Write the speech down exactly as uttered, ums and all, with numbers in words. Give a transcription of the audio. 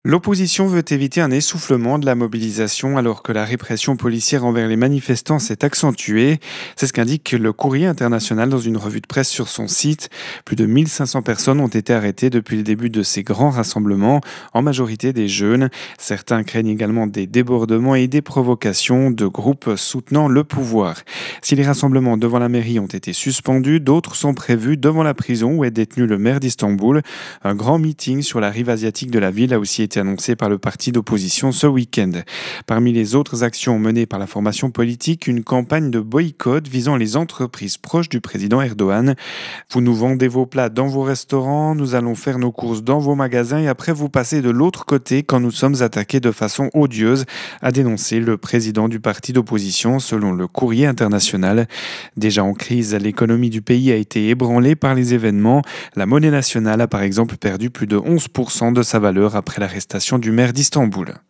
L'opposition veut éviter un essoufflement de la mobilisation alors que la répression policière envers les manifestants s'est accentuée. C'est ce qu'indique le Courrier international dans une revue de presse sur son site. Plus de mille cinq cents personnes ont été arrêtées depuis le début de ces grands rassemblements, en majorité des jeunes. Certains craignent également des débordements et des provocations de groupes soutenant le pouvoir. Si les rassemblements devant la mairie ont été suspendus, d'autres sont prévus devant la prison où est détenu le maire d'Istanbul. Un grand meeting sur la rive asiatique de la ville a aussi été annoncé par le parti d'opposition ce week-end. Parmi les autres actions menées par la formation politique, une campagne de boycott visant les entreprises proches du président Erdogan. Vous nous vendez vos plats dans vos restaurants, nous allons faire nos courses dans vos magasins et après vous passez de l'autre côté quand nous sommes attaqués de façon odieuse, a dénoncé le président du parti d'opposition selon le Courrier international. Déjà en crise, l'économie du pays a été ébranlée par les événements. La monnaie nationale a par exemple perdu plus de onze pour cent de sa valeur après l'arrestation du maire d'Istanbul.